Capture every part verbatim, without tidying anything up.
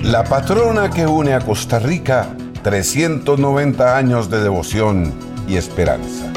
La patrona que une a Costa Rica, trescientos noventa años de devoción y esperanza.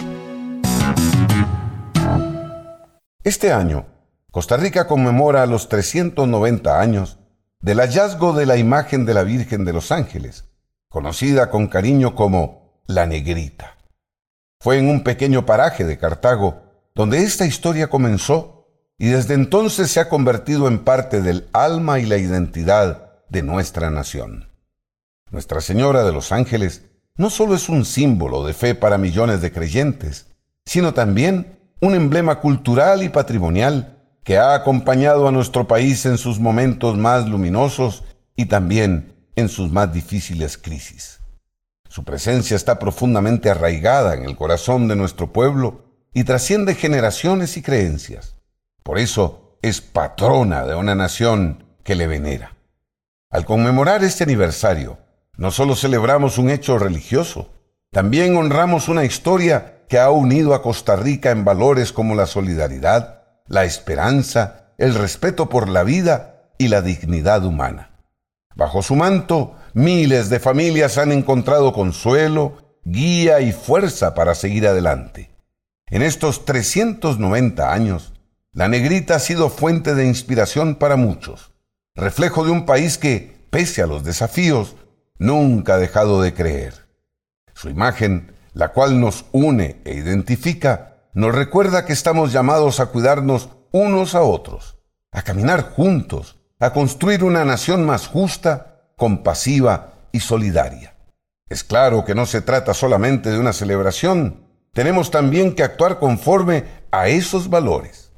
Este año, Costa Rica conmemora los trescientos noventa años del hallazgo de la imagen de la Virgen de los Ángeles, conocida con cariño como La Negrita. Fue en un pequeño paraje de Cartago donde esta historia comenzó y desde entonces se ha convertido en parte del alma y la identidad de nuestra nación. Nuestra Señora de los Ángeles no solo es un símbolo de fe para millones de creyentes, sino también un emblema cultural y patrimonial que ha acompañado a nuestro país en sus momentos más luminosos y también en sus más difíciles crisis. Su presencia está profundamente arraigada en el corazón de nuestro pueblo y trasciende generaciones y creencias. Por eso es patrona de una nación que le venera. Al conmemorar este aniversario, no solo celebramos un hecho religioso, también honramos una historia que ha unido a Costa Rica en valores como la solidaridad, la esperanza, el respeto por la vida y la dignidad humana. Bajo su manto, miles de familias han encontrado consuelo, guía y fuerza para seguir adelante. En estos trescientos noventa años, La Negrita ha sido fuente de inspiración para muchos, reflejo de un país que, pese a los desafíos, nunca ha dejado de creer. Su imagen, la cual nos une e identifica, nos recuerda que estamos llamados a cuidarnos unos a otros, a caminar juntos, a construir una nación más justa, compasiva y solidaria. Es claro que no se trata solamente de una celebración, tenemos también que actuar conforme a esos valores.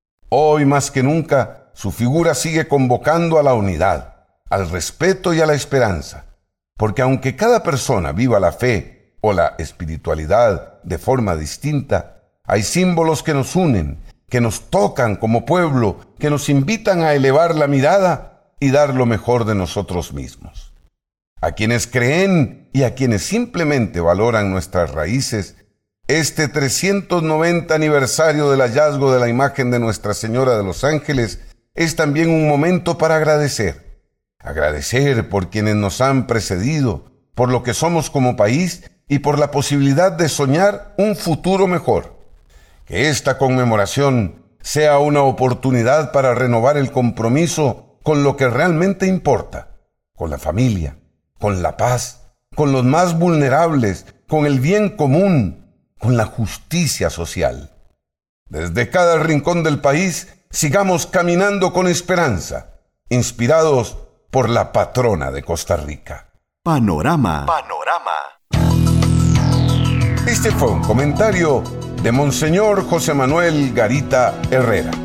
Hoy más que nunca, su figura sigue convocando a la unidad, al respeto y a la esperanza, porque aunque cada persona viva la fe o la espiritualidad de forma distinta, hay símbolos que nos unen, que nos tocan como pueblo, que nos invitan a elevar la mirada y dar lo mejor de nosotros mismos. A quienes creen y a quienes simplemente valoran nuestras raíces, este trescientos noventa aniversario del hallazgo de la imagen de Nuestra Señora de los Ángeles es también un momento para agradecer. Agradecer por quienes nos han precedido, por lo que somos como país y por la posibilidad de soñar un futuro mejor. Que esta conmemoración sea una oportunidad para renovar el compromiso con lo que realmente importa, con la familia, con la paz, con los más vulnerables, con el bien común, con la justicia social. Desde cada rincón del país, sigamos caminando con esperanza, inspirados por la patrona de Costa Rica. Panorama. Panorama. Este fue un comentario de Monseñor José Manuel Garita Herrera.